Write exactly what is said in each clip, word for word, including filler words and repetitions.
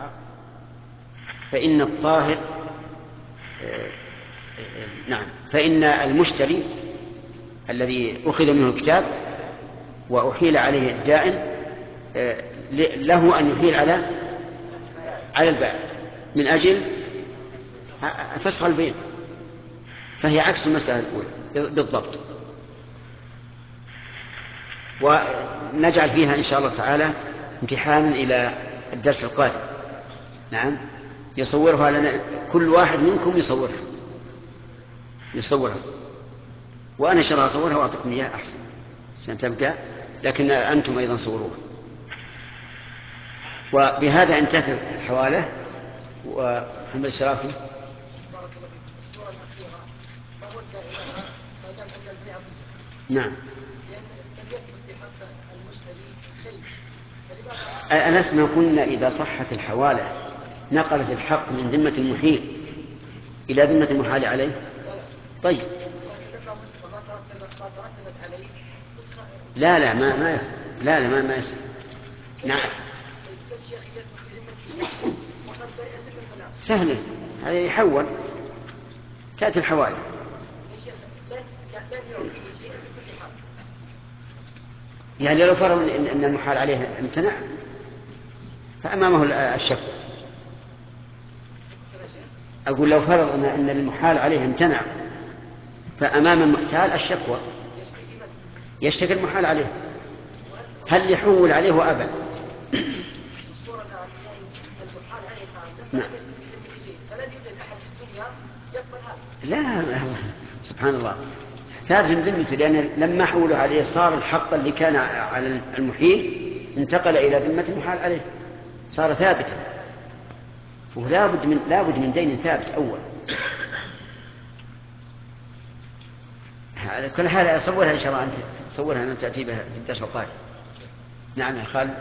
العقد فإن الطاهر نعم فإن المشتري الذي أخذ منه الكتاب وأحيل عليه الدائن له أن يحيل على على البائع من أجل فسخ البيع، فهي عكس المسألة الأولى بالضبط. ونجعل فيها إن شاء الله تعالى امتحانا إلى الدرس القادم. نعم يصورها لنا كل واحد منكم يصورها يصورها وأنا إن شاء الله أصورها وأعطيكم إياها أحسن عشان تبقى، لكن أنتم أيضا صوروها. وبهذا انتهت الحوالة. ومحمد الشرافي نعم ألسنا قلنا إذا صحت الحوالة نقلت الحق من ذمة المحيل إلى ذمة المحال عليه؟ طيب لا لا ما ما لا لا ما ما يصح. نعم سهلة هذا يحول تأتي الحوالي. يعني لو فرض أن المحال عليه امتنع فأمامه الشك. أقول لو فرض أن المحال عليه امتنع فأمام المحتال الشكوى يشتكي المحال عليه هل يحول عليه وأبى. نعم. لا سبحان الله ثابت من ذمته، لأن لما حولوا عليه صار الحق اللي كان على المحيل انتقل إلى ذمة المحال عليه صار ثابتا، ولا بد من لا بد من دين ثابت أول. كل حال أصورها إن شاء الله أنت تصورها أن تأتي بها في الدرس القادم. نعم يا خالد.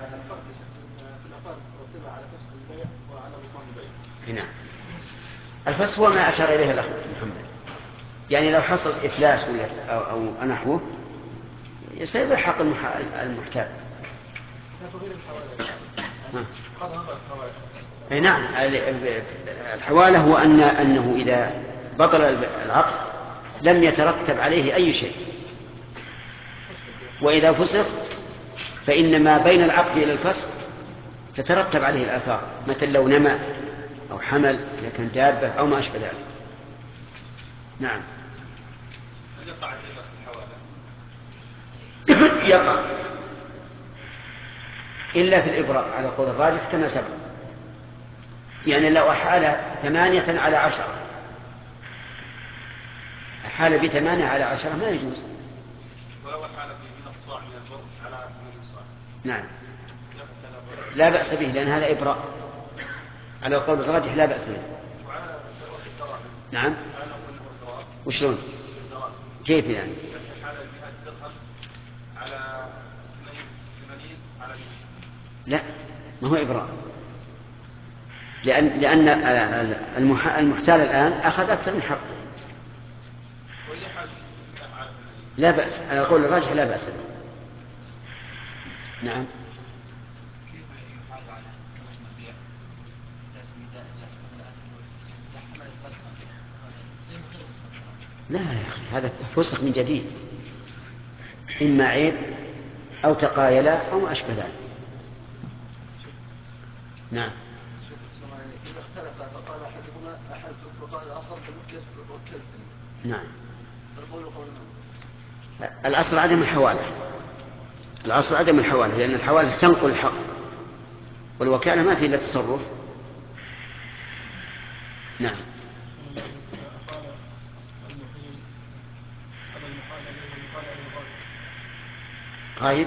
نعم الفسخ هو ما أشار إليه الأخ محمد، يعني لو حصل إفلاس أو, أو نحوه يستيقظ حق المحتال. أي نعم الحوالة هو أن أنه إذا بطل العقد لم يترتب عليه أي شيء، وإذا فسخ فإن ما بين العقد إلى الفسخ تترتب عليه الآثار، مثل لو نمى أو حمل إذا كان دابة أو ما أشبه ذلك. نعم هل يقع الربا في الحوالة؟ يقع إلا في الإبراء على قول الراجح كما سبق، يعني لو أحال ثمانية على عشرة أحال بثمانية على عشرة ما يجوز. ولو أحال من الصاع من البر على ثمانية صاع نعم لا بأس به لأن هذا إبراء على قول الراجح لا بأس به. نعم وشلون كيف يعني؟ لا ما هو إبراء، لأن لأن المحتال الآن أخذ أكثر من حقه. لا بأس على قول الراجح لا بأس به. نعم لا يا أخي هذا فسخ من جديد، إما عيب أو تقايلا أو ما أشبه ذلك. نعم إذا اختلف فقال أحدهما أحلت وقال الآخر وكلت. نعم الأصل عدم الحوالة، الأصل عدم الحوالة لأن الحوالة تنقل الحق والوكالة ما في إلا تصرف. نعم طيب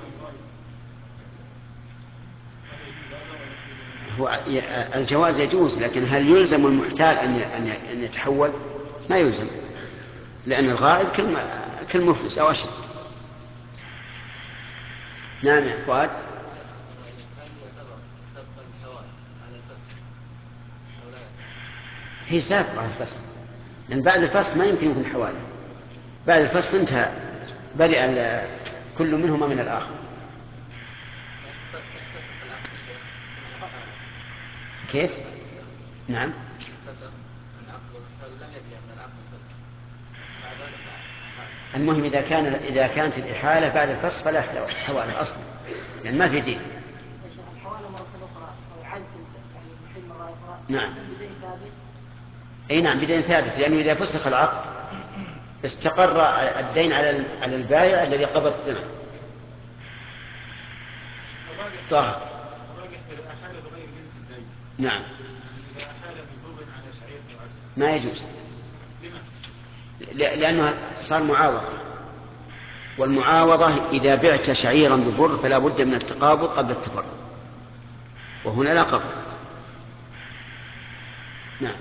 هو الجواز يجوز، لكن هل يلزم المحتال أن أن يتحول؟ ما يلزم، لأن الغائب كالمفلس أو أشد. نعم يا فؤاد. هي سابقة على الفصل، لأن بعد الفصل ما يمكن يكون حوالي، بعد الفصل انتهى برئ كل منهما من الآخر. كيف؟ نعم. المهم إذا كان إذا كانت الإحالة بعد الفسخ فلا حوالة أصلا، يعني ما في دين. نعم. أي نعم بدين ثابت، لأنه إذا فسخ العقد استقر الدين على على البائع الذي قبض الثمن. طاهر. نعم. ما يجوز، لأنه صار معاوضة، والمعاوضة إذا بعت شعيرا ببر فلا بد من التقابض قبل التفرق، وهنا لا قبض. نعم.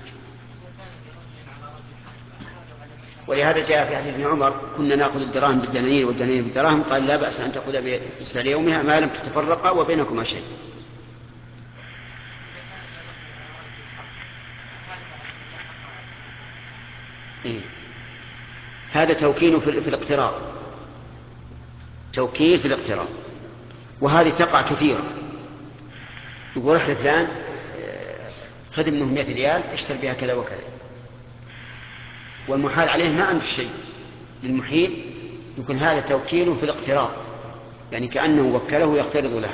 ولهذا جاء في حديث ابن عمر كنا نأخذ الدراهم بالدنانير والدنانير بالدراهم، قال لا بأس أن تأخذ بسعر يومها ما لم تتفرقا وبينكما شيء. إيه؟ هذا توكيل في الاقتراض، توكيل في الاقتراض، وهذه تقع كثيرا. يقول احلف فلان خذ منه مئة ريال اشتر بها كذا وكذا، والمحال عليه ما عنده شيء. للمحيل يكون هذا توكيل في الاقتراض، يعني كأنه وكله يقترض له.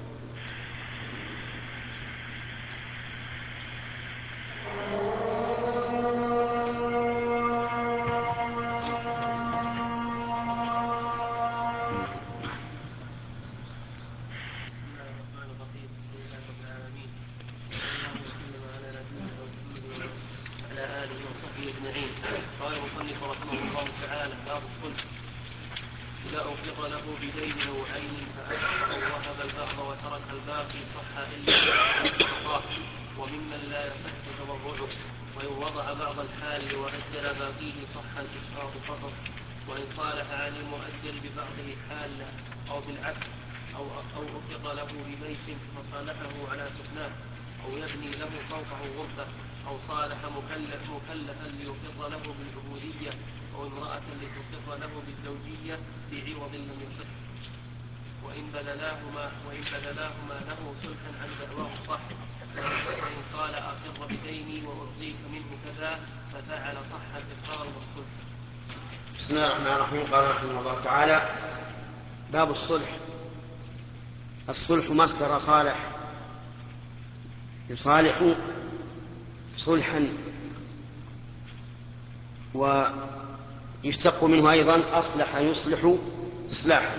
قال المصنف رحمه الله تعالى: باب الصلح. إذا أوفق له بدين أو عين فأسقط أو وهب البعض وترك الباقي صح إلا القضاء، وممن لا يصح تبرعه. وإن وضع بعض الحال وأجل باقيه صح الإسقاط فقط. وإن صالح عن المؤجل ببعضه حالا أو بالعكس، أو أو أوفق له ببيت فصالحه على سكناه، أو يبني له فوقه غرفة، أو صالح مكلف مكلفا ليقر له بالعبودية، أو امرأة لتقر له بالزوجية بعوض لم يصح. وإن بذلاهما وإن بذلاهما له صلحا عن دعواه صح. وإن قال أقر بديني وأعطيك منه كذا ففعل صح الإقرار والصلح. بسم الله الرحمن الرحيم. قال رحمه الله تعالى: باب الصلح. الصلح مصدر صالح، يصالح صلحا، ويشتق منه أيضا أصلح يصلح إصلاحا.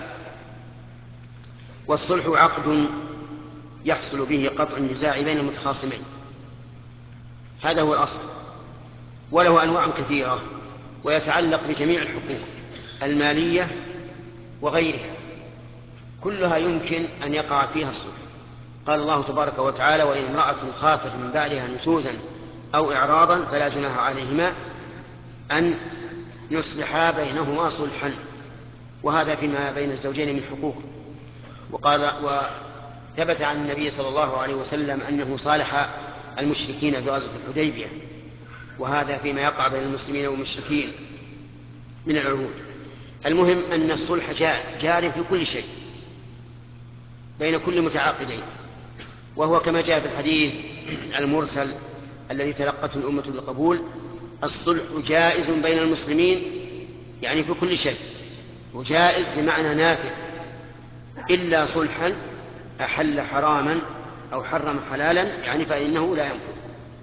والصلح عقد يحصل به قطع النزاع بين المتخاصمين، هذا هو الأصل، وله أنواع كثيرة ويتعلق بجميع الحقوق المالية وغيرها، كلها يمكن أن يقع فيها الصلح. قال الله تبارك وتعالى: وإن امرأة خافت من بعدها نشوزا أو إعراضا فلا جناح عليهما أن يصلحا بينهما صلحا. وهذا فيما بين الزوجين من حقوق. وقال وثبت عن النبي صلى الله عليه وسلم أنه صالح المشركين بغزوة الحديبية، وهذا فيما يقع بين المسلمين والمشركين من العهود. المهم أن الصلح جاري في كل شيء بين كل متعاقدين، وهو كما جاء في الحديث المرسل الذي تلقته الأمة بالقبول: الصلح جائز بين المسلمين، يعني في كل شيء، وجائز بمعنى نافع، إلا صلحا أحل حراما أو حرم حلالا، يعني فإنه لا ينفع.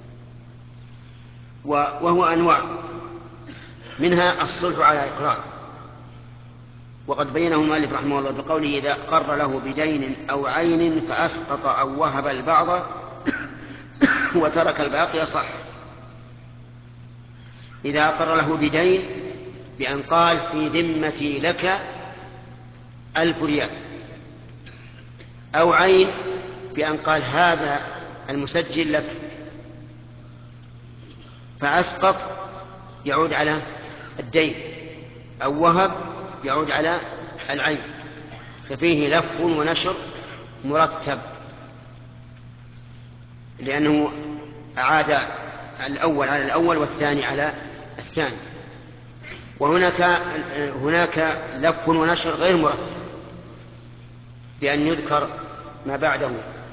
وهو أنواع، منها الصلح على إقرار، وقد بينه المؤلف رحمه الله بقوله: إذا أقر له بدين أو عين فأسقط أو وهب البعض وترك الباقي صح. إذا أقر له بدين بأن قال: في ذمتي لك ألف ريال، أو عين بأن قال: هذا المسجل لك، فأسقط يعود على الدين، أو وهب يعود على العين، ففيه لف ونشر مرتب، لأنه أعاد الأول على الأول والثاني على الثاني. وهناك هناك لف ونشر غير مرتب، بأن يذكر ما بعده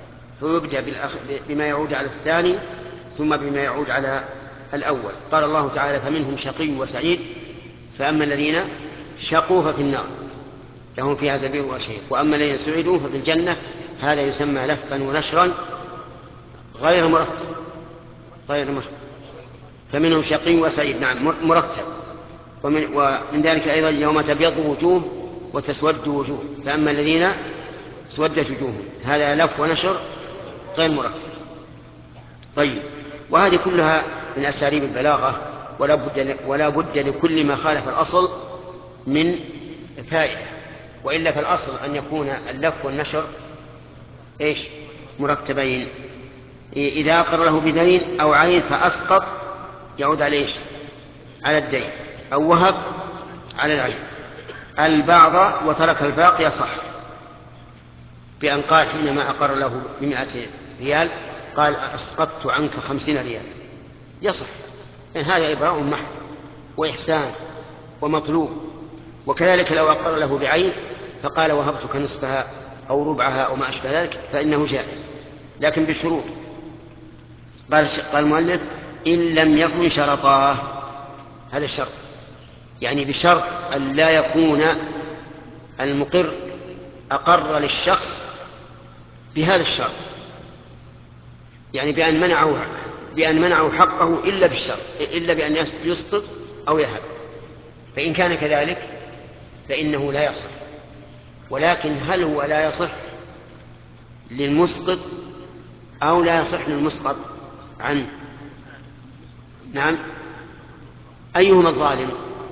فيبدأ بما يعود على الثاني ثم بما يعود على الأول. قال الله تعالى: فمنهم شقي وسعيد، فأما الذين شقوا ففي النار لهم فيها زفير وشهيق، وأما الذين سعدوا ففي الجنة. هذا يسمى لفا ونشرا غير مرتب غير مرتب فمنهم شقي وسعيد، نعم مرتب. ومن, ومن ذلك أيضا يوم تبيض وجوه وتسود وجوه، فأما الذين اسودت وجوههم، هذا لف ونشر غير مرتب. طيب، وهذه كلها من أساليب البلاغة، ولا بد, ولا بد لكل ما خالف الأصل من فائدة، وإلا فالأصل أن يكون اللف والنشر إيش مرتبين. إذا أقر له بدين أو عين فأسقط يعود على إيش؟ على الدين، أو وهب على العين. البعض وترك الباقي صح، بأن قال حينما أقر له بمئة ريال قال: أسقطت عنك خمسين ريال، يصح، لأن هذا إبراء محض وإحسان ومطلوب. وكذلك لو أقر له بعين فقال: وهبتك نصفها أو ربعها أو ما أشبه ذلك، فإنه جائز، لكن بشروط. قال المؤلف: إن لم يكن شرطاه، هذا الشرط، يعني بشرط أن لا يكون المقر أقر للشخص بهذا الشرط، يعني بأن منعه بأن منعه حقه إلا بالشرط، إلا بأن يسقط أو يهب. فإن كان كذلك فإنه لا يصح. ولكن هل هو لا يصح للمسقط أو لا يصح للمسقط عنه؟ نعم، أيهما الظالم؟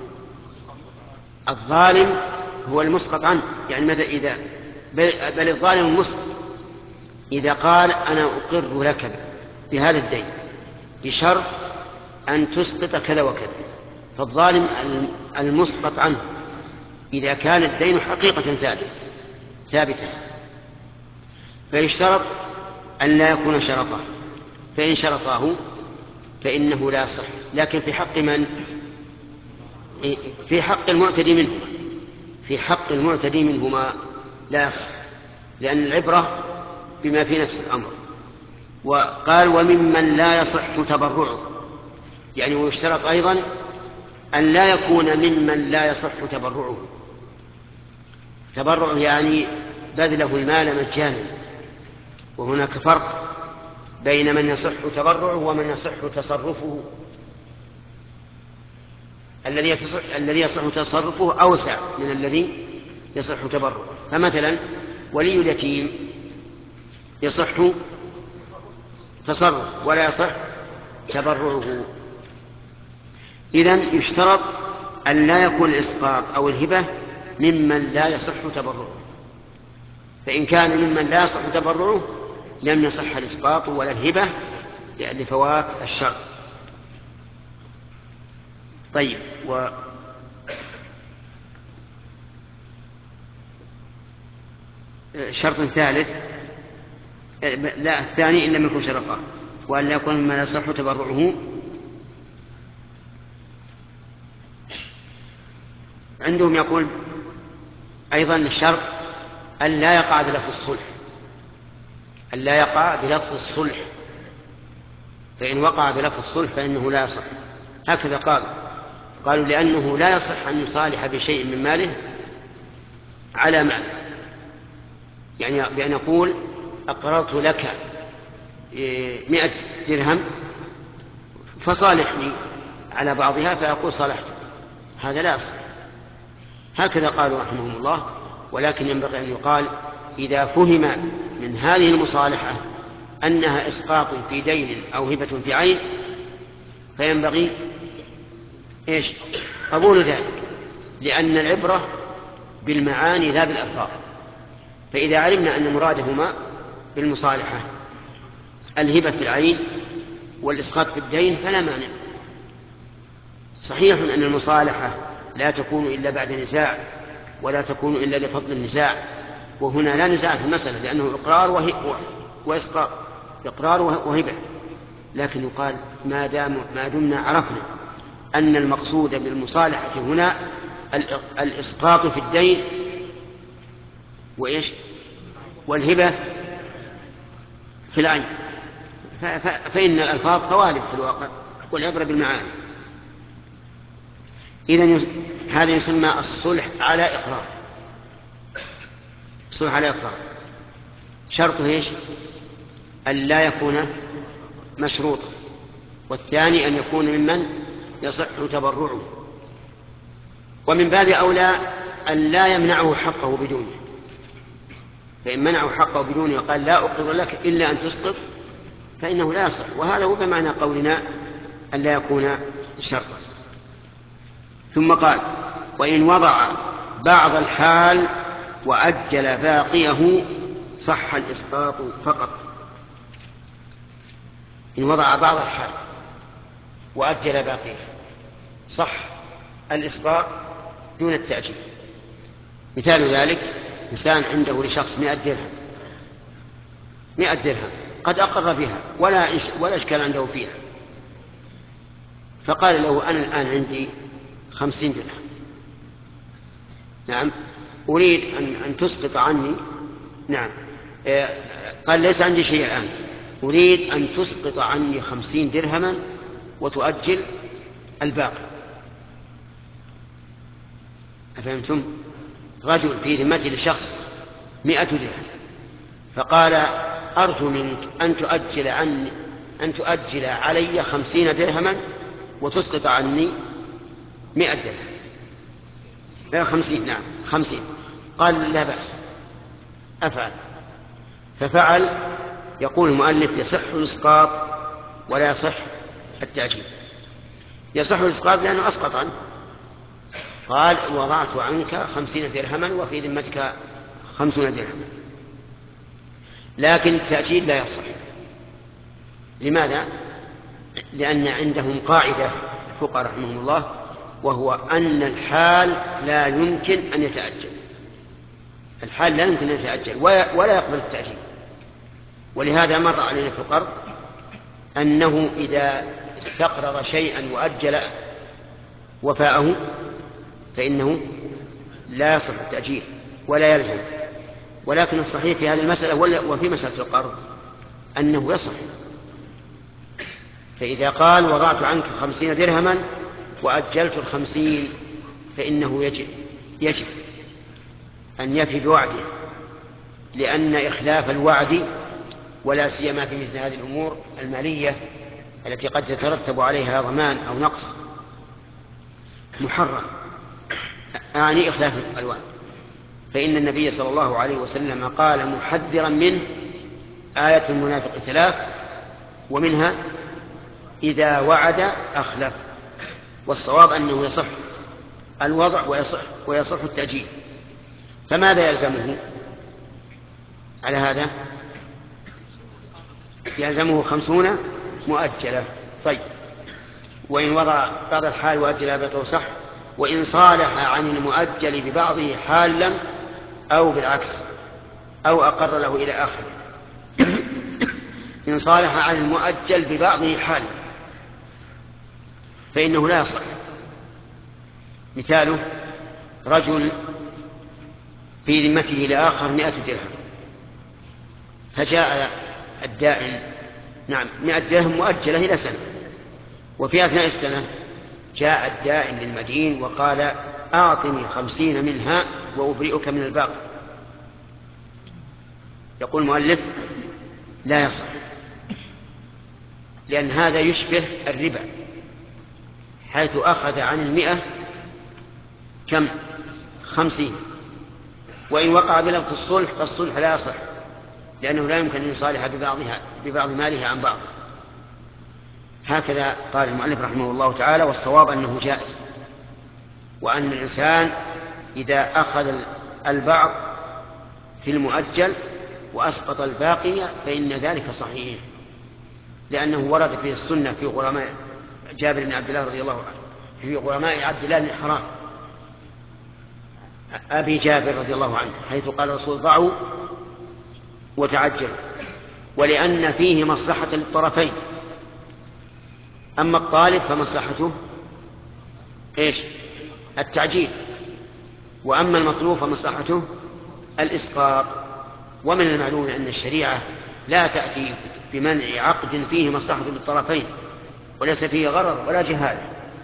الظالم هو المسقط عنه، يعني ماذا إذا بل الظالم المسقط إذا قال: أنا أقر لك بهذا الدين بشرط أن تسقط كذا وكذا، فالظالم المسقط عنه إذا كان الدين حقيقة ثابتة فيشترط أن لا يكون شرطه، فإن شرطاه فإنه لا يصح. لكن في حق من؟ في حق المعتدي منهما في حق المعتدي منهما لا يصح، لأن العبرة بما في نفس الأمر. وقال: وممن لا يصح تبرعه، يعني ويشترط أيضا أن لا يكون ممن لا يصح تبرعه. تبرعه يعني بذله المال مجانا، وهناك فرق بين من يصح تبرعه ومن يصح تصرفه. الذي يصح الذي يصح تصرفه أوسع من الذي يصح تبرعه. فمثلا ولي اليتيم يصح تصرف ولا يصح تبرعه. إذن يشترط أن لا يكون الإسقاط أو الهبة ممن لا يصح تبرعه، فإن كان ممن لا يصح تبرعه لم يصح الإسقاط ولا الهبة لفوات الشرط. طيب، و شرط ثالث، لا الثاني إن لم يكن شرطا، وأن لا يكون مما لا يصح تبرعه. عندهم يقول أيضا الشرط أن لا يقع بلفظ الصلح، أن لا يقع بلفظ الصلح، فإن وقع بلفظ الصلح فإنه لا يصح. هكذا قالوا قالوا لأنه لا يصح أن يصالح بشيء من ماله على ماله، يعني بأن يقول: أقررت لك مئة درهم فصالحني على بعضها، فأقول صالحت، هذا لا يصح. هكذا قالوا رحمهم الله. ولكن ينبغي أن يقال إذا فهم من هذه المصالحة أنها إسقاط في دين أو هبة في عين فينبغي إيش؟ قبول ذلك، لأن العبرة بالمعاني لا بالألفاظ. فإذا علمنا أن مرادهما بالمصالحة الهبة في العين والإسقاط في الدين فلا مانع. صحيح أن المصالحة لا تكون إلا بعد نزاع، ولا تكون إلا لفضل النزاع، وهنا لا نزاع في المسألة لأنه إقرار وإسقاط، إقرار وهبة. لكن يقال ما دام ما دمنا عرفنا أن المقصود بالمصالحة هنا الإسقاط في الدين وإيش والهبة في العين، فإن الألفاظ قوالب في الواقع والعبرة بالمعاني. إذن هذا يسمى الصلح على إقرار. الصلح على إقرار شرطه إيش؟ أن لا يكون مشروطا، والثاني أن يكون ممن يصح تبرعه، ومن باب أولى أن لا يمنعه حقه بدونه، فإن منعه حقه بدونه وقال لا أقر لك إلا أن تسقط فإنه لا يصح، وهذا هو بمعنى قولنا أن لا يكون شرطا. ثم قال وإن وضع بعض الحال وأجل باقيه صح الإسقاط فقط. إن وضع بعض الحال وأجل باقيه صح الإسقاط دون التأجيل. مثال ذلك إنسان عنده لشخص مئة درهم مئة درهم قد أقر بها ولا ولا إشكال عنده فيها، فقال له أنا الآن عندي خمسين درهم، نعم أريد أن, أن تسقط عني، نعم قال ليس عندي شيء الآن، أريد أن تسقط عني خمسين درهما وتؤجل الباقي. أفهمتم؟ رجل في ذمته لشخص مئة درهم فقال أرجو منك أن تؤجل عني أن تؤجل علي خمسين درهما وتسقط عني مئة درهم. لا خمسين، نعم خمسين. قال لا بأس أفعل، ففعل. يقول المؤلف يصح الإسقاط ولا يصح التأجيل. يصح الإسقاط لأنه أسقط عنه، قال وضعت عنك خمسين درهما وفي ذمتك خمسون درهما، لكن التأجيل لا يصح. لماذا؟ لأن عندهم قاعدة الفقهاء رحمهم الله، وهو أن الحال لا يمكن أن يتأجل. الحال لا يمكن أن يتأجل ولا يقبل التأجيل. ولهذا مر علينا في القرض أنه إذا استقرض شيئا وأجل وفاءه فإنه لا يصح التأجيل ولا يلزم. ولكن الصحيح في هذه المسألة وفي مسألة القرض أنه يصح. فإذا قال وضعت عنك خمسين درهما وأجلت الخمسين فإنه يجب, يجب أن يفي بوعده، لأن إخلاف الوعد ولا سيما في مثل هذه الأمور المالية التي قد يترتب عليها ضمان أو نقص محرم، يعني إخلاف الوعد. فإن النبي صلى الله عليه وسلم قال محذرا منه آية المنافق ثلاث ومنها إذا وعد أخلف. والصواب أنه يصح الوضع ويصح, ويصح التأجيل. فماذا يلزمه على هذا؟ يلزمه خمسون مؤجلة. طيب وإن وضع بعض الحال وأجل باقيه صح، وإن صالح عن المؤجل ببعضه حالا أو بالعكس أو أقر له إلى آخره. إن صالح عن المؤجل ببعضه حالا فإنه لا يصح. مثاله رجل في ذمته لآخر مئة درهم، فجاء الدائن، نعم مئة درهم مؤجلة إلى سنة، وفي أثناء السنة جاء الدائن للمدين وقال أعطني خمسين منها وأبرئك من الباقي. يقول المؤلف لا يصح، لأن هذا يشبه الربا، حيث أخذ عن المئة كم؟ خمسين. وإن وقع بلفظ الصلح فالصلح لا يصح، لأنه لا يمكن أن يصالح ببعضها ببعض ماله عن بعض. هكذا قال المؤلف رحمه الله تعالى. والصواب أنه جائز، وأن الإنسان إذا أخذ البعض في المؤجل وأسقط الباقي فإن ذلك صحيح، لأنه ورد في السنة في غرماء جابر بن عبد الله رضي الله عنه، في غرماء عبد الله بن حرام أبي جابر رضي الله عنه، حيث قال الرسول ضعوا وتعجلوا، ولأن فيه مصلحة للطرفين. أما الطالب فمصلحته إيش؟ التعجيل، وأما المطلوب فمصلحته الإسقاط. ومن المعلوم أن الشريعة لا تأتي بمنع عقد فيه مصلحة للطرفين وليس فيه غرر ولا جهالة.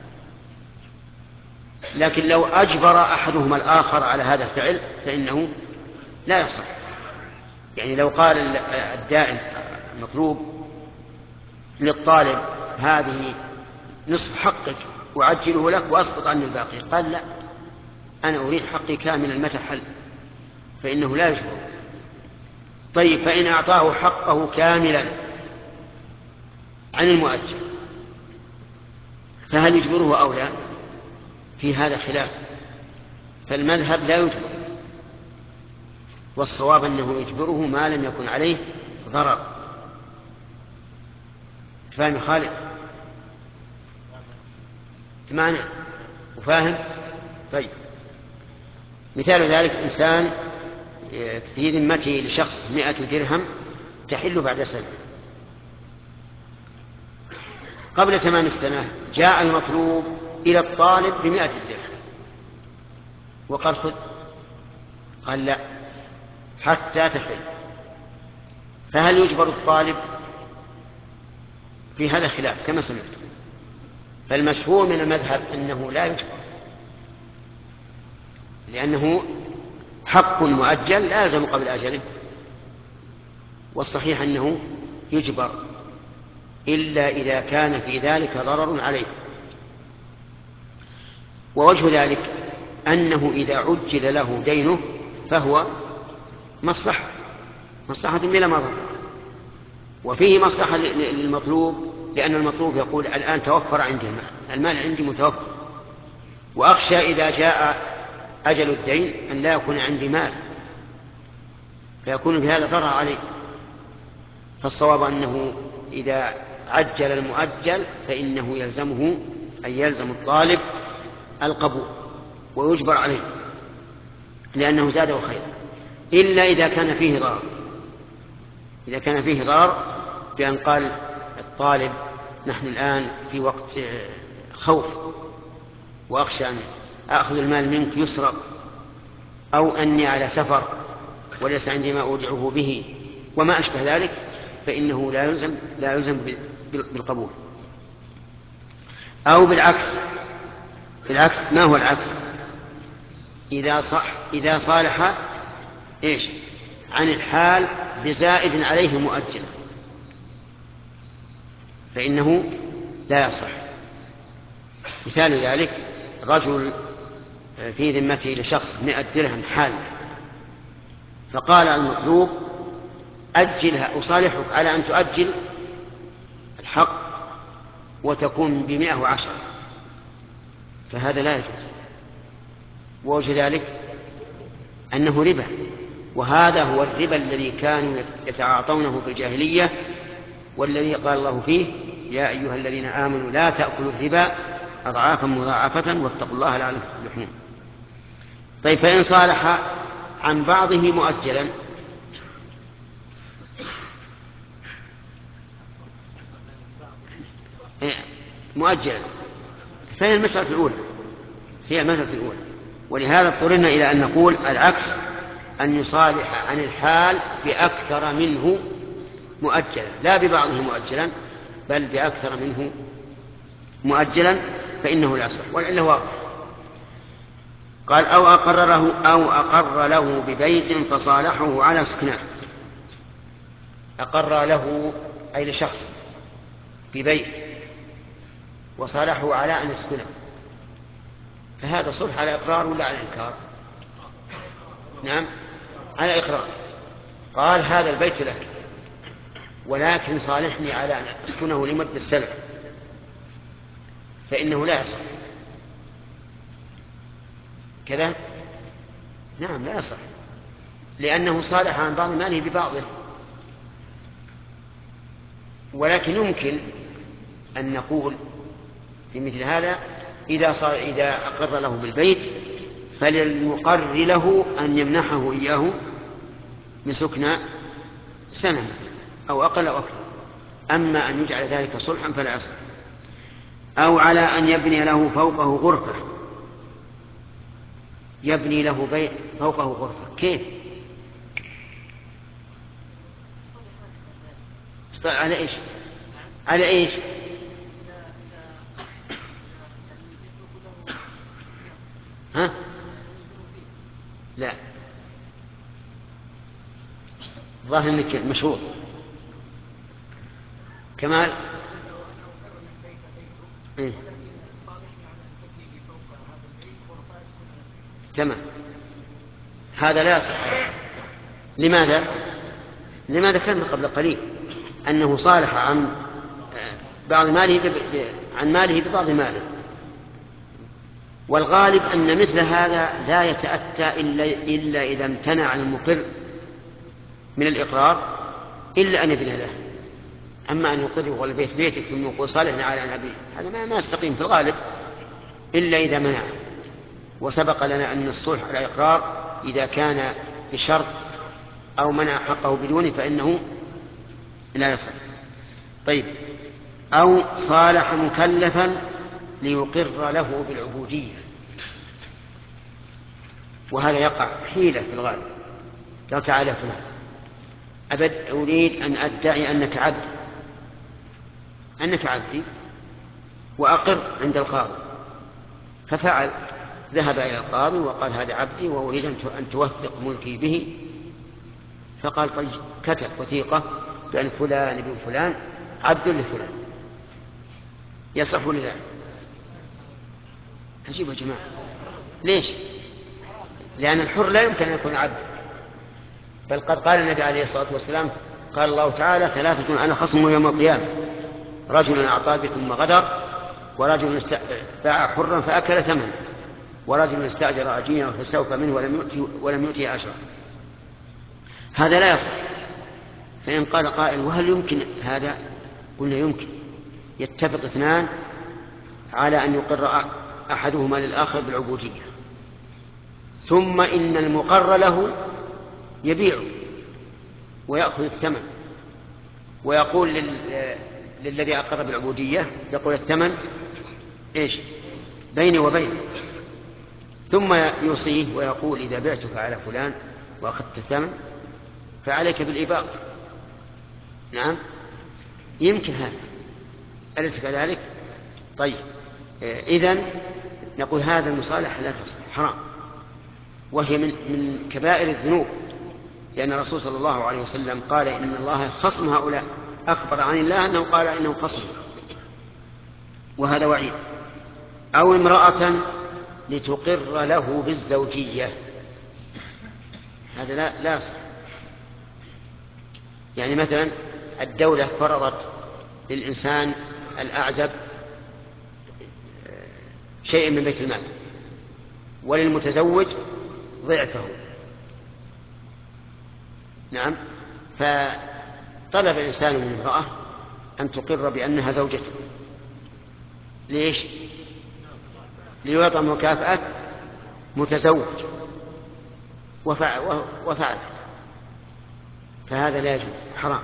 لكن لو أجبر أحدهما الآخر على هذا الفعل فإنه لا يصح. يعني لو قال الدائن المطلوب للطالب هذه نصف حقك وأعجله لك وأسقط عني الباقي، قال لا أنا أريد حقي كاملا متى حل، فإنه لا يجبر. طيب فإن أعطاه حقه كاملا عن المؤجل فهل يجبره أو لا؟ في هذا خلاف، فالمذهب لا يجبر، والصواب أنه يجبره ما لم يكن عليه ضرر. فاهم خالد؟ تمام وفاهم؟ طيب مثال ذلك إنسان في ذمته لشخص مئة درهم تحل بعد سنة، قبل تمام السنة جاء المطلوب إلى الطالب بمئة درهم وقال خذ، قال لا حتى تحل، فهل يجبر الطالب؟ في هذا خلاف كما سمعت، فالمشهور من المذهب أنه لا يجبر، لأنه حق مؤجل لا يلزم قبل أجله، والصحيح أنه يجبر إلا إذا كان في ذلك ضرر عليه. ووجه ذلك أنه إذا عجل له دينه فهو مصلحة مصلحة بلا مضر، وفيه مصلحة للمطلوب، لأن المطلوب يقول الآن توفر عندي المال، المال عندي متوفر، وأخشى إذا جاء أجل الدين أن لا يكون عندي مال فيكون في هذا ضرر عليه. فالصواب أنه إذا عجل المؤجل فإنه يلزمه أن يلزم الطالب القبول ويجبر عليه لأنه زاده خير، إلا إذا كان فيه ضرر. إذا كان فيه ضرر بأن قال الطالب نحن الآن في وقت خوف وأخشى أن أخذ المال منك يسرق، أو أني على سفر وليس عندي ما أودعه به وما أشبه ذلك، فإنه لا يلزم لا يلزم بالقبول. أو بالعكس، بالعكس ما هو العكس؟ إذا صح إذا صالح إيش عن الحال بزائد عليه مؤجلا فإنه لا يصح. مثال ذلك رجل في ذمته لشخص مئة درهم حال، فقال المطلوب أجلها أصالحك على أن تؤجل الحق وتكون بمئة وعشرة، فهذا لا يجوز. ووجه ذلك أنه ربا، وهذا هو الربا الذي كانوا يتعاطونه في الجاهلية، والذي قال الله فيه يا أيها الذين آمنوا لا تأكلوا الربا أضعافا مضاعفة واتقوا الله لعلكم تفلحون. طيب فإن صالح عن بعضه مؤجلا مؤجلا فهي المسألة الأولى هي المسألة الأولى ولهذا اضطررنا إلى أن نقول العكس، أن يصالح عن الحال بأكثر منه مؤجلا، لا ببعضه مؤجلا بل بأكثر منه مؤجلا، فإنه لا يصح. والعلة واضح. قال أو أقر له أو أقر له ببيت فصالحه على سكنه. أقر له أي لشخص ببيت وصالحه على أن يسكنه، فهذا صلح على إقرار ولا على إنكار؟ نعم على إقرار. قال هذا البيت لك ولكن صالحني على أن أسكنه لمدة سنة، فإنه لا يصح كذا. نعم لا يصح، لأنه صالح عن بعض ماله ببعضه. ولكن يمكن أن نقول في مثل هذا إذا صار إذا أقر له بالبيت فللمقر له أن يمنحه إياه من سكنى سنة أو أقل أو أكثر، أما أن يجعل ذلك صلحا فلا يصح. أو على أن يبني له فوقه غرفة، يبني له بيت فوقه غرفة، كيف؟ على إيش؟ على إيش؟ ها؟ لا، ظاهر انك مشهور. كمال. إيه؟ تمام. هذا لا يصح. لماذا؟ لما ذكرنا قبل قليل أنه صالح عن بعض ماله عن ماله ببعض ماله، والغالب أن مثل هذا لا يتأتى إلا, إلا إذا امتنع المقر من الإقرار إلا أن يبنى له. أما أن يقر والبيت بيتك ثم يقول صالحنا على نبي، هذا ما, ما يستقيم في الغالب إلا إذا منع. وسبق لنا أن الصلح على إقرار إذا كان بشرط أو منع حقه بدونه فإنه لا يصح. طيب، أو صالح مكلفا ليقر له بالعبودية، وهذا يقع حيلة في الغالب. قال تعالى فلان أبد أريد أن أدعي أنك عبد أنك عبدي وأقر عند القاضي، ففعل، ذهب إلى القاضي وقال هذا عبدي وأريد أن توثق ملكي به، فقال طيب، كتب وثيقة بأن فلان ابن فلان عبد لفلان. يصح ولا لا؟ عجيب يا جماعة. ليش؟ لأن الحر لا يمكن أن يكون عبد، بل قد قال النبي عليه الصلاة والسلام قال الله تعالى ثلاثة على خصم يوم القيامة: رجل أعطى ثم غدر، ورجل باع حرا فأكل ثمنه، ورجل استأجر عجينا فاستوفى منه ولم يؤتي ولم يؤتي أجرا. هذا لا يصح. فإن قال قائل وهل يمكن هذا؟ قلنا يمكن. يتفق اثنان على أن يقر أحدهما للآخر بالعبودية، ثم إن المقر له يبيعه ويأخذ الثمن، ويقول لل... للذي أقر بالعبودية، يقول الثمن إيش؟ بيني وبينه، ثم يوصيه ويقول إذا بعتك على فلان وأخذت الثمن فعليك بالإباق. نعم، يمكن هذا، أليس كذلك؟ طيب، إذن نقول هذا المصالحة لا تصح، حرام، وهي من من كبائر الذنوب، لأن الرسول صلى الله عليه وسلم قال إن الله خصم هؤلاء، أخبر عن الله أنه قال إنه خصم، وهذا وعيد. أو امرأة لتقر له بالزوجية، هذا لا لا يصح. يعني مثلا الدولة فرضت للإنسان الأعزب شيء من بيت المال، وللمتزوج ضعفه. نعم، فطلب الإنسان من امرأة أن تقر بأنها زوجته. ليش؟ ليعطى مكافأة متزوج، وفعل, وفعل. فهذا لا يجوز، حرام،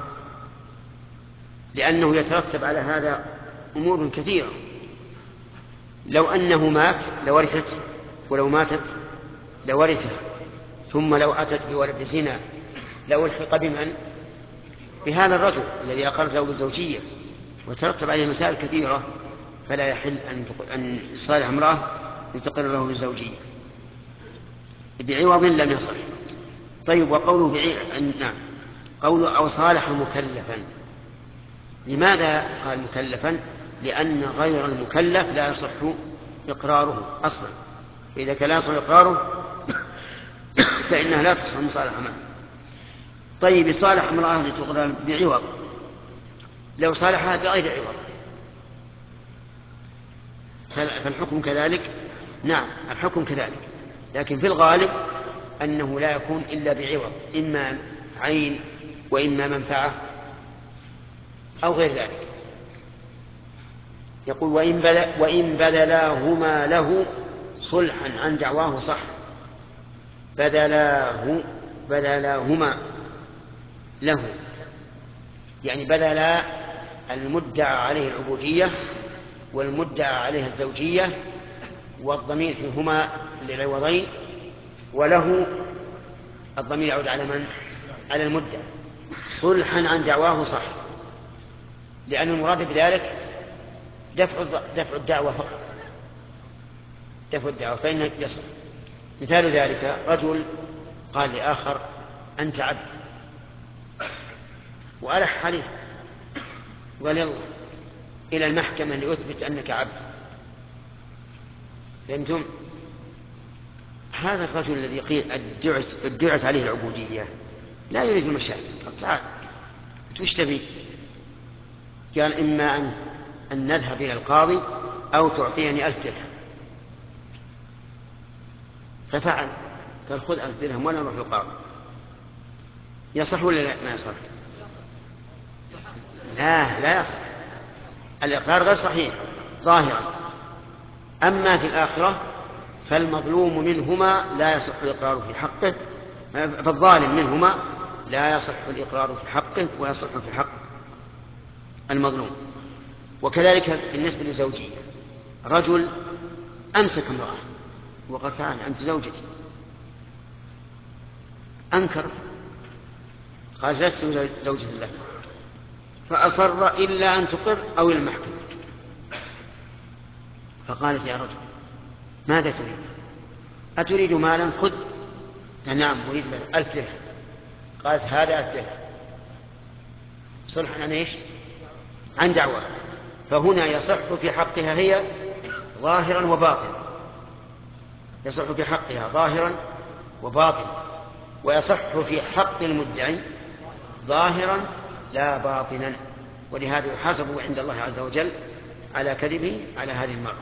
لأنه يترتب على هذا أمور كثيرة. لو أنه مات لورثت، ولو ماتت لورثه، ثم لو أتت بولد زنا لو الحق بمن؟ بهذا الرجل الذي أقر له بالزوجية، وترتب عليه مسائل كثيرة، فلا يحل أن يصالح امرأة لتقر له بالزوجية بعوض لم يصح. طيب، وقوله بعيد، نعم، قوله أو صالح مكلفا. لماذا قال مكلفا؟ لأن غير المكلف لا يصح إقراره أصلا، إذا كان لا يصح إقراره فإنها لا تصح المصالحة معه. طيب، صالح امرأة لتقر بعوض، لو صالحها بغير عوض فالحكم كذلك؟ نعم، الحكم كذلك، لكن في الغالب أنه لا يكون إلا بعوض، إما عين وإما منفعة أو غير ذلك. يقول وإن, بذل وإن بذلاهما له صلحا عن دعواه صح. بذلاه بذلاهما له، يعني بذلا المدعى عليه العبودية والمدعى عليه الزوجية، والضمير فيهما للعوضين، وله الضمير يعود على من؟ على المدعى. صلحا عن دعواه صح، لأن المراد بذلك دفع دفع الدعوة فقط، دفع الدعوة فإنه يصح. مثال ذلك رجل قال لآخر أنت عبد، وألح عليه وقال يلا إلى المحكمة لأثبت أنك عبد. فهمتم؟ هذا الرجل الذي قيل ادعت عليه العبودية لا يريد المشاكل. قال تعال وش تبي؟ قال إما أن, أن نذهب إلى القاضي أو تعطيني ألف درهم. ففعل، قال خذ ألف درهم ولا نروح للقاضي. يصح ولا لا ما يصح؟ لا لا يصح، الإقرار غير صحيح ظاهرا. أما في الآخرة فالمظلوم منهما لا يصح الإقرار في حقه، فالظالم منهما لا يصح الإقرار في حقه ويصح في حق المظلوم. وكذلك بالنسبة للزوجية، رجل أمسك امرأة وقال تعال أنت زوجتي، أنكر قال لست زوجة لك، فأصر إلا أن تقر أو إلى المحكمة. فقالت يا رجل ماذا تريد؟ أتريد مالا؟ خذ. نعم أريد ألف درهم. قالت هذا ألف درهم صلح عن ايش؟ عن دعوة. فهنا يصح في حقها هي ظاهرا وباطنا، يصح في حقها ظاهرا وباطنا، ويصح في حق المدعي ظاهرا لا باطنا. ولهذا يحاسب عند الله عز وجل على كذبه على هذه المرأة.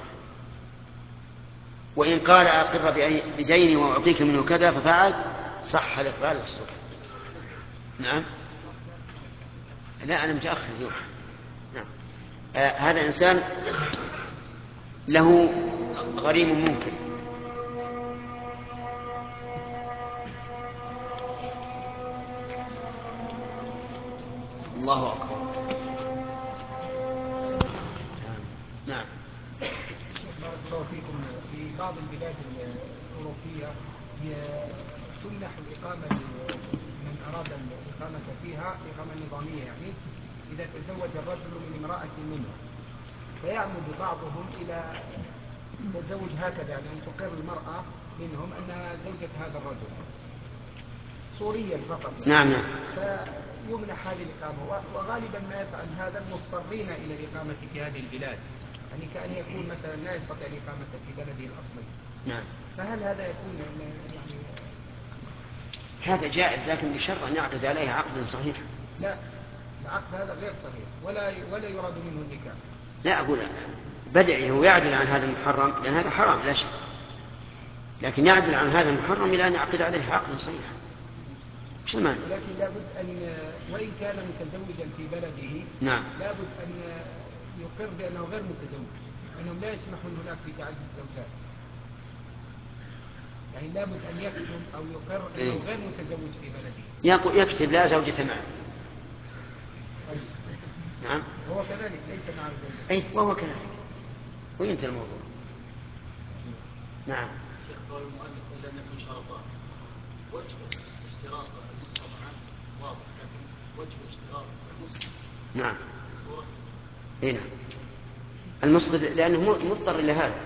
وإن قال أقر بديني وأعطيك منه كذا ففعل صح الإقرار والصلح. نعم لا أنا متأخر اليوم. نعم. آه هذا إنسان له غريم ممكن، الله أكبر. نعم. بارك الله فيكم. في بعض البلاد الأوروبية تمنح الإقامة من أراد الإقامة فيها إقامة نظامية، يعني إذا تزوج الرجل من امرأة منه فيعمد بعضهم إلى التزوج هكذا، يعني أن تقر المرأة منهم أنها زوجة هذا الرجل سوريا فقط. نعم نعم. فيمنح هذه الإقامة، وغالبا ما يفعل هذا المضطرين إلى الإقامة في هذه البلاد، يعني كأن يكون مثلا لا يستطيع الإقامة في بلده الأصلي. نعم. فهل هذا يكون يعني هذا جائز لكن بشرط أن يعقد عليه عقد صحيح؟ لا، العقد هذا غير صحيح ولا ولا يراد منه النكاح. لا أقول بدعه ويعدل عن هذا المحرم لأن هذا حرام لا شك، لكن يعدل عن هذا المحرم إلى أن يعقد عليه عقد صحيح. شو المعنى؟ ولكن لابد أن وإن كان متزوجا في بلده نعم لابد أن يقر بأنه غير متزوج، أنهم لا يسمحون هناك بتعدد الزوجات، يعني لابد أن يكتب أو يقر أنه إيه؟ غير متزوج في بلده. يقول يكتب لا زوجة معه. نعم هو كذلك ليس مع الزوجة. أي وهو كذلك وينتهي الموضوع. نعم. قال المؤلف إلا أن يكون شرطان، وجه اشتراط النص طبعا واضح، لكن وجه اشتراط النص نعم صورة هنا المصدر لأنه مضطر إلى هذا.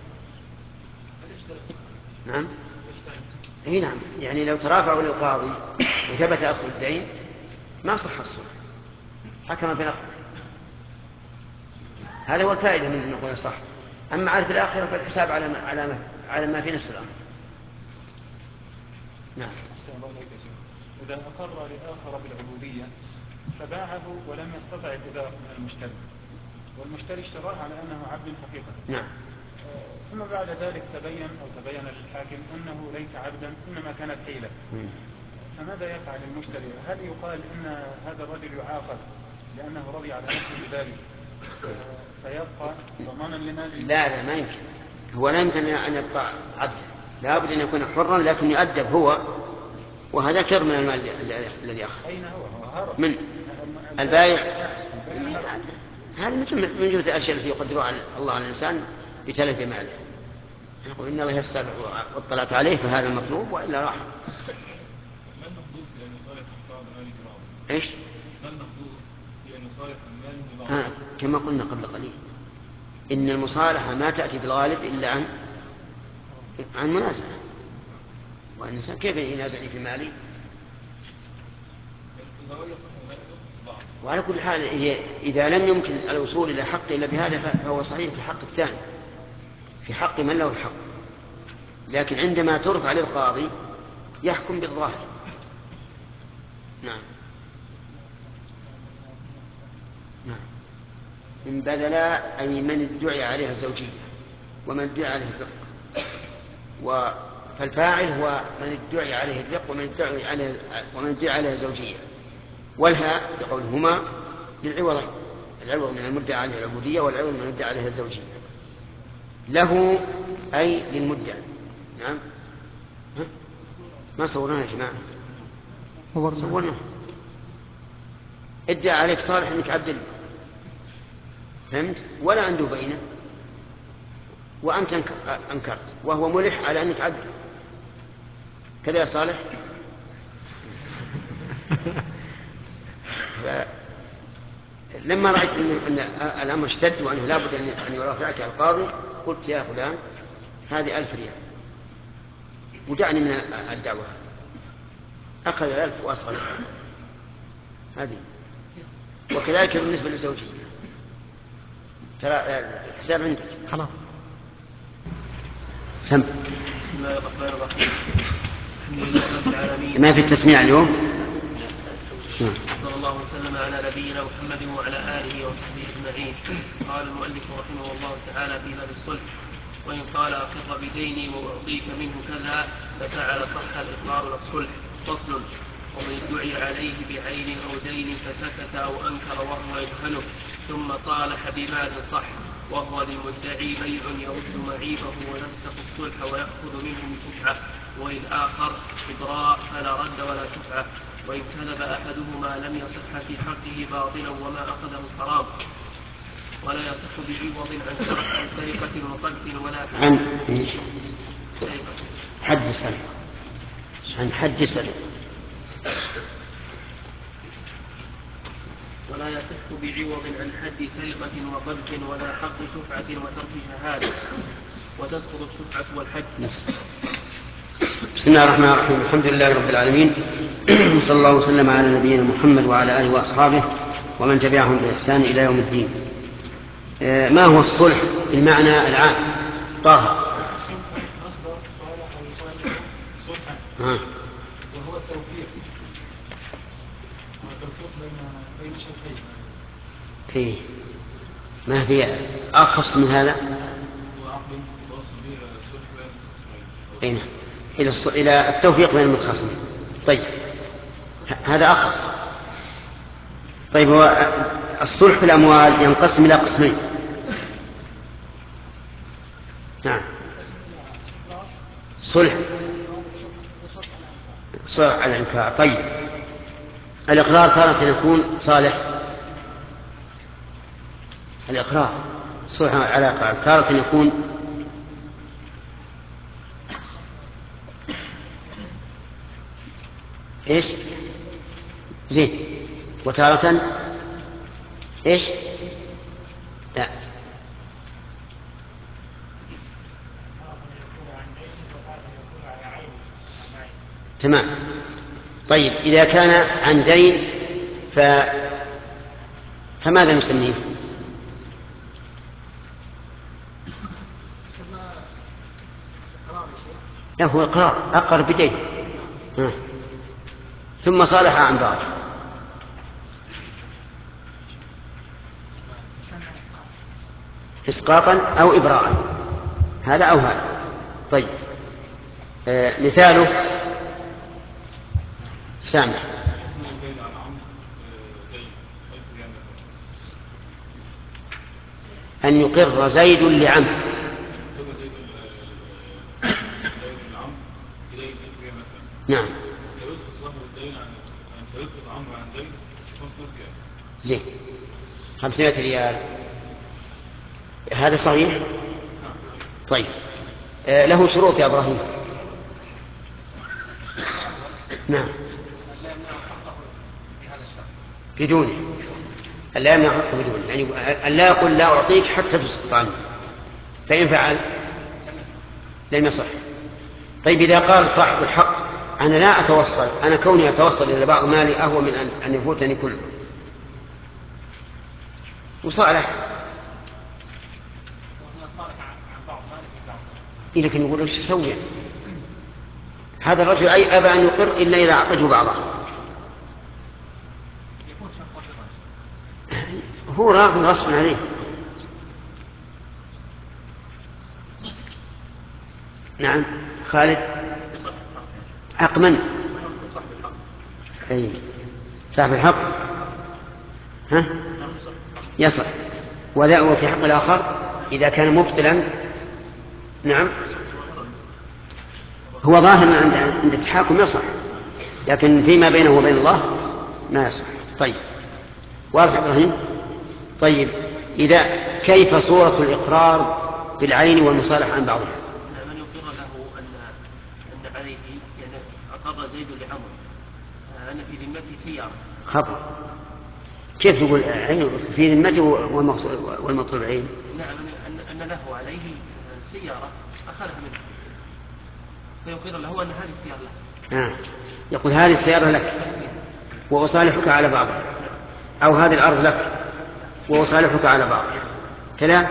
نعم اي نعم، يعني لو ترافعوا للقاضي وثبت اصل الدين ما صح الصلح، حكم بنقض. هذا هو الفائده من ان نقول صح. اما عارف الاخره فالحساب على ما على ما على ما في نفس الامر. نعم. إذا أقر لآخر بالعبودية فباعه ولم يستطع اعتذار من المشتري، والمشتري اشتراه على أنه عبد حقيقة. نعم. ثم بعد ذلك تبين أو تبين للحاكم أنه ليس عبدا إنما كانت حيلة. فماذا يفعل المشتري؟ هل يقال أن هذا الرجل يعاقب لأنه رضي على نفسه بذلك فيبقى ضمانا لماله؟ لا لا ما يمكن، هو لا يمكن أن يبقى عبدا، لابد أن يكون حرا لكن يؤدب هو، وهذا كر من المال الذي أخذ. أين هو؟ هو هرب من البايع. هذا من جملة الأشياء التي يقدرها الله على الإنسان بتلف ماله. يقول إن الله يستر واطلعت عليه فهذا المطلوب وإلا راح. ما المحدود في أن يصالح بعض ماله بعض؟ إيش؟ ما المحدود في أن يصالح المال بعض؟ آه كما قلنا قبل قليل إن المصالحة ما تأتي بالغالب إلا عن عن منازعة، والإنسان كيف ينازعني في مالي؟ وعلى كل حال إذا لم يمكن الوصول إلى حق إلا بهذا فهو صحيح في الحق الثاني، في حق من له الحق، لكن عندما ترفع للقاضي يحكم بالظاهر. نعم. نعم. من بدل أي من ادعي عليها الزوجية ومن ادعي عليه الرق، فالفاعل هو من ادعي عليه الرق ومن ادعي عليه ومن ادعي عليها الزوجية، والهاء بقولهما للعوضين، العوض من المدعى عليه العبودية والعوض من المدعى عليه الزوجية. له أي للمدعى. نعم. ما صورنا يا جماعة؟ صورنا, صورنا. ادعى عليك صالح انك عبد الله، فهمت؟ ولا عنده بينه وأنت أنكرت وهو ملح على أنك عبد، كذا يا صالح. لما رأيت أن الأمر اشتد وأنه لابد أن يرافعك القاضي قلت يا فلان هذه ألف ريال، ودعني من الدعوة. أخذ الألف وأصغر هذه. وكذلك بالنسبة للزوجية، ترى الحساب عندك خلاص. سم. بسم الله الرحمن الرحيم. الحمد لله رب العالمين. ما في التسميع اليوم. صلى الله وسلم على نبينا محمد وعلى آله وصحبه أجمعين. قال المؤلف رحمه الله تعالى في باب الصلح: وإن قال أقر بديني وأعطيك منه كذا ففعل صح الإقرار والصلح. فصل: ومن ادعي عليه بعين أو دين فسكت أو أنكر وهو يجهله ثم صالح بمال صح وهو للمدعي بيع يرد معيبه ويفسخ الصلح ويأخذ منه بشفعة، وللآخر إبراء فلا رد ولا شفعة. وإن كذب أحدهما لم يصح في حقه باطلا وما أخذه حرام، ولا يصح بعوض عن سرقة عن سرقة وقذف ولا عن سرقة حد سرقة عن حد سرقة ولا يصح بعوض عن حد سرقة وقذف ولا حق شفعة وترك شهادة، وتسقط الشفعة والحد. بسم الله الرحمن الرحيم. الحمد لله رب العالمين، صلى الله وسلم على نبينا محمد وعلى آله وأصحابه ومن تبعهم بإحسان إلى يوم الدين. ما هو الصلح بالمعنى العام؟ طه. وهو التوفيق التوفيق بين شيئين. فيه ما في أخص من هذا؟ أين؟ إلى التوفيق بين المتخاصمين. طيب هذا أخص. طيب هو الصلح في الأموال ينقسم إلى قسمين. نعم. صلح صلح على الإنكار. طيب الإقرار تارة يكون صالح، الإقرار صلح على إقرار تارة يكون إيش؟ زين. وتارة إيش؟ لا. تمام. طيب إذا كان عن دين ف... فماذا نسميه؟ لا هو إقرار، أقر بدين ها. ثم صالح عن بعض. إسقاطا أو إبراء، هذا أو هذا. طيب آه مثاله سامح. أن يقر زيد لعمرو. نعم. زين خمسمائة ريال، هذا صحيح. طيب آه له شروط يا إبراهيم. نعم بدونه. ألا يمنع حقه بدون، يعني ألا يقول لا أعطيك حتى تسقط عني، فإن فعل لم يصح. طيب إذا قال صاحب الحق أنا لا أتوصل، أنا كوني أتوصل إلى بعض مالي أهو من أن يفوتني كله، وصالح إيه، لكن يقول إيش يسوي؟ هذا الرجل أي أبى أن يقر إلا إذا أعطته بعضه، هو راغب غصبا عليه. نعم خالد حق من؟ أي صاحب الحق ها يصح، ولا في حق الآخر إذا كان مبطلا. نعم هو ظاهر عند التحاكم يصح، لكن فيما بينه وبين الله ما يصح. طيب واضح إبراهيم؟ طيب إذا كيف صورة الإقرار بالعين والمصالحة عن بعضها؟ من يقر له أن أن عليه يعني أقر زيد لعمر أن في ذمته سيارة. خطأ. كيف يقول عين في ذمته والمطلوب عين؟ نعم أن أن له عليه سيارة أخذها منه، فيقر له أن هذه السيارة له. آه. يقول هذه السيارة لك وأصالحك على بعضها، أو هذه الأرض لك وأصالحك على بعضها كذا.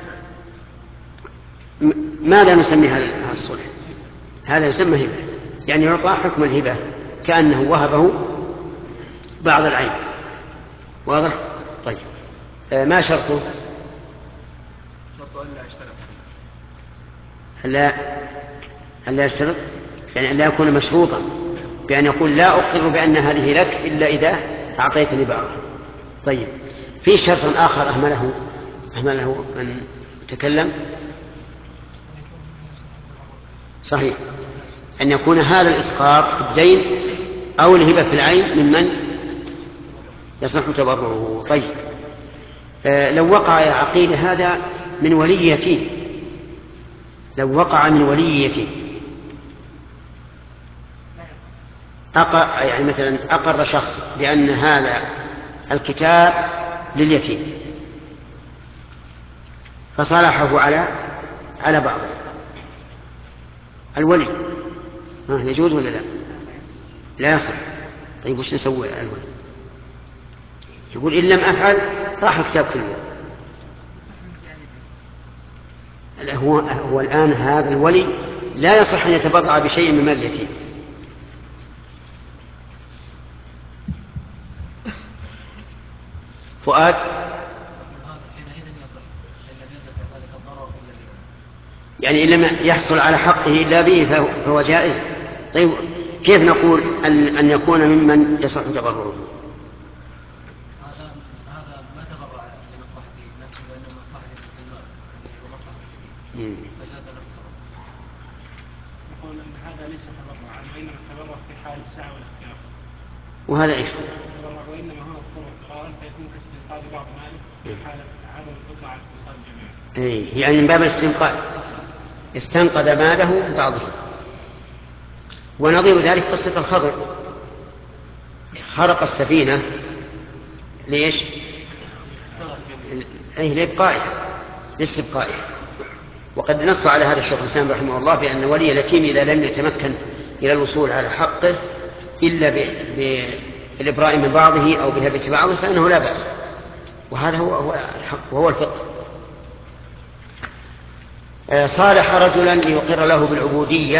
ماذا نسمي هذا الصلح؟ هذا يسمى هبة، يعني يعطى حكم الهبة كأنه وهبه بعض العين. واضح؟ طيب آه ما شرطه؟ شرطه أن لا يشترط، ألا ألا يشترط، يعني أن لا يكون مشروطا بأن يقول لا أقر بأن هذه لك إلا إذا أعطيتني بعضها. طيب في شرط آخر أهمله أهمله من تكلم. صحيح، أن يكون هذا الإسقاط في الدين أو الهبة في العين ممن يصح تبرعه. طيب آه لو وقع يا عقيل هذا من ولي يتيم، لو وقع من ولي يتيم أقر، يعني مثلا أقر شخص بأن هذا الكتاب لليتيم فصالحه على على بعضه، الولي ها يجوز ولا لا؟ لا يصح. طيب وش نسوي الولي؟ يقول إن لم أفعل راح الكتاب كله. هو, هو الآن هذا الولي لا يصح أن يتبرع بشيء من مال اليتيم. فؤاد يعني إن لم يحصل على حقه إلا به فهو جائز. طيب كيف نقول أن, أن يكون ممن يصح تبرعه؟ هذا هذا ما تبرع لمصلحته نفسه لأنه مصلحته في المال ومصلحته فيه فجاز له التبرع. نقول أن هذا ليس تبرعا وإنما التبرع في حال السعة والاختيار. وهذا إيش؟ التبرع وإنما هو اضطرارا فيكون كاستنقاذ بعض ماله في حالة عدم القدرة على استنقاذ الجميع. إيه يعني من باب الاستنقاذ استنقذ ماله بعضه. ونظير ذلك قصة الخضر، خرق السفينة ليش؟ أي لإبقائها لاستبقائها. وقد نص على هذا الشيخ الإسلام رحمه الله بأن ولي اليتيم إذا لم يتمكن إلى الوصول على حقه إلا بالإبراء من بعضه أو بهبة بعضه فإنه لا بأس، وهذا هو, هو الحق وهو الفقه. صالح رجلا ليقر له بالعبودية.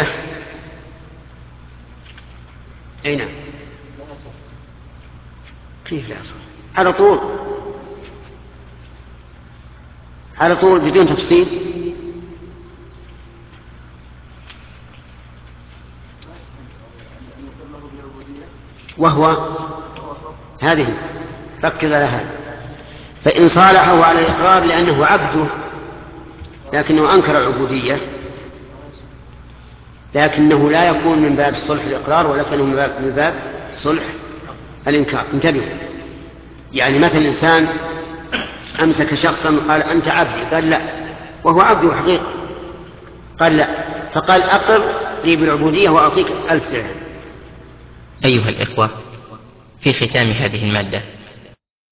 أي نعم. كيف لا يصح؟ على طول على طول بدون تفصيل. وهو هذه ركز على هذا، فإن صالحه على الإقرار لأنه عبده لكنه أنكر العبودية لكنه لا يكون من باب صلح الإقرار ولكنه من باب, من باب صلح الإنكار. انتبهوا، يعني مثل الإنسان أمسك شخصا قال أنت عبدي، قال لا، وهو عبده حقيقة، قال لا، فقال أقر لي بالعبودية وأعطيك ألف درهم. أيها الإخوة، في ختام هذه المادة